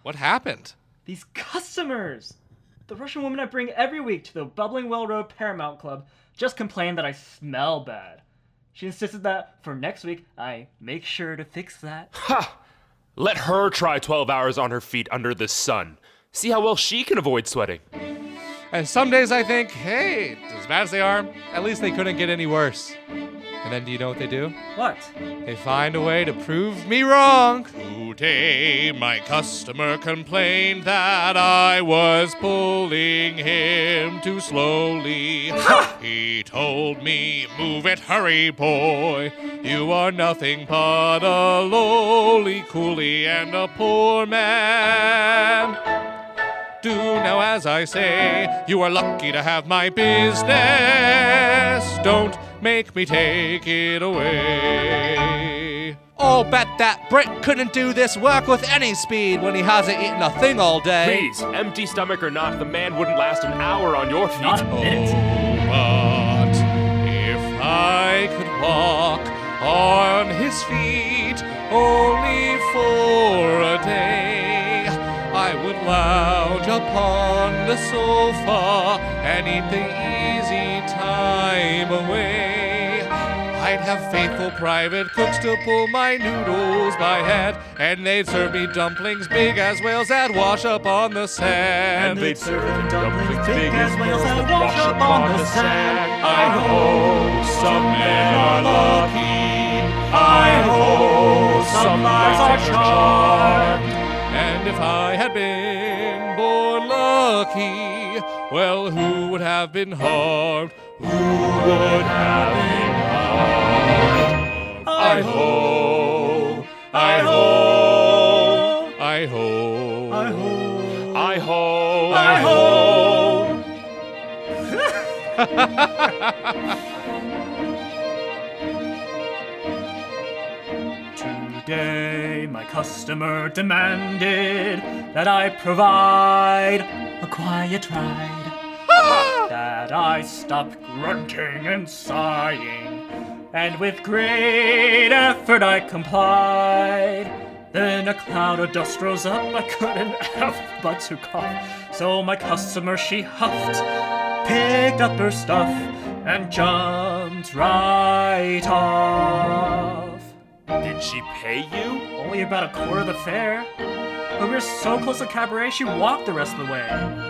What happened? These customers! The Russian woman I bring every week to the Bubbling Well Road Paramount Club just complained that I smell bad. She insisted that for next week, I make sure to fix that. Ha! Let her try 12 hours on her feet under the sun. See how well she can avoid sweating. And some days I think, hey, as bad as they are, at least they couldn't get any worse. And then do you know what they do? What? They find a way to prove me wrong. Today, my customer complained that I was pulling him too slowly. He told me, move it, hurry, boy. You are nothing but a lowly coolie and a poor man. Do now as I say, you are lucky to have my business. Don't make me take it away. Oh, bet that Brit couldn't do this work with any speed when he hasn't eaten a thing all day. Please, empty stomach or not, the man wouldn't last an hour on your feet. Not a minute. But if I could walk on his feet only for a day, I would lounge upon the sofa and eat the easy time away. I'd have faithful private cooks to pull my noodles by hand, and they'd serve me dumplings big as whales that wash up on the sand. And they'd serve me dumplings big as whales that wash up on the sand. I hope some men are lucky. I hope some lives are charmed. And if I had been born lucky, well, who would have been harmed? Who would have been harmed? I hope, I hope, I hope, I hope. I hope. I hope. Today, my customer demanded that I provide a quiet ride. That I stop grunting and sighing, and with great effort I complied. Then a cloud of dust rose up, I couldn't help but to cough. So my customer, she huffed, picked up her stuff, and jumped right off. Did she pay you? Only about a quarter of the fare. But we were so close to cabaret, she walked the rest of the way.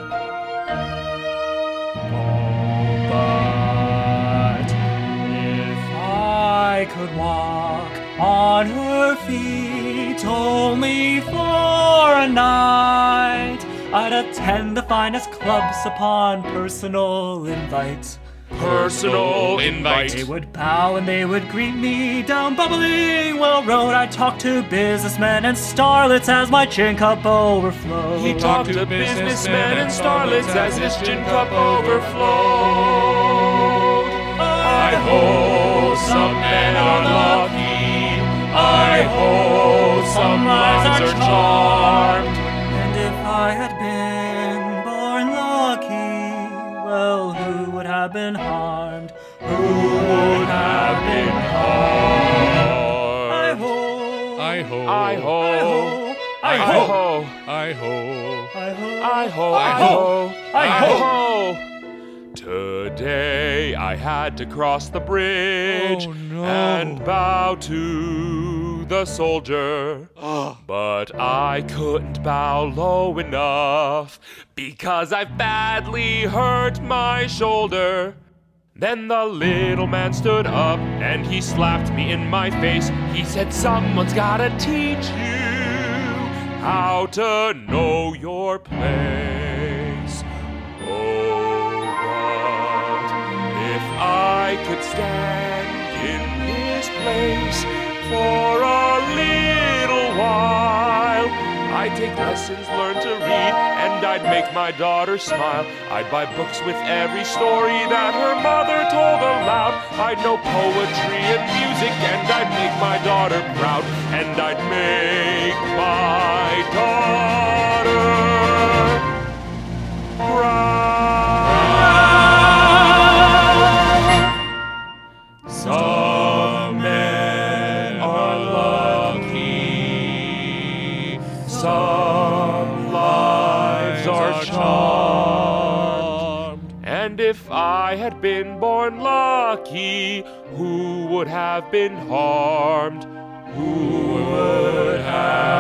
But if I could walk on her feet only for a night, I'd attend the finest clubs upon personal invite. Personal invite. They would bow and they would greet me down Bubbling Well Road. I'd talk to businessmen and starlets as my gin cup overflowed. He talked to businessmen and starlets as his gin cup overflowed. I hope some men are lucky. I hope some lives are charmed. And if I had been born lucky, well, who would have been harmed? Who would have been harmed? I hope. I hope. I hope. I I hope. hope. I I hope. hope. I hope. I hope. I hope. Today I had to cross the bridge Oh, no. and bow to the soldier. But I couldn't bow low enough because I badly hurt my shoulder. Then the little man stood up and he slapped me in my face. He said, someone's gotta teach you how to know your place. Oh, but if I could stand in his place for a little while, I'd take lessons, learn to read, and I'd make my daughter smile. I'd buy books with every story that her mother told aloud. I'd know poetry and music, and I'd make my daughter proud. And I'd make my daughter proud. Some men are lucky. Some are charmed. And if I had been born lucky, who would have been harmed? Who would have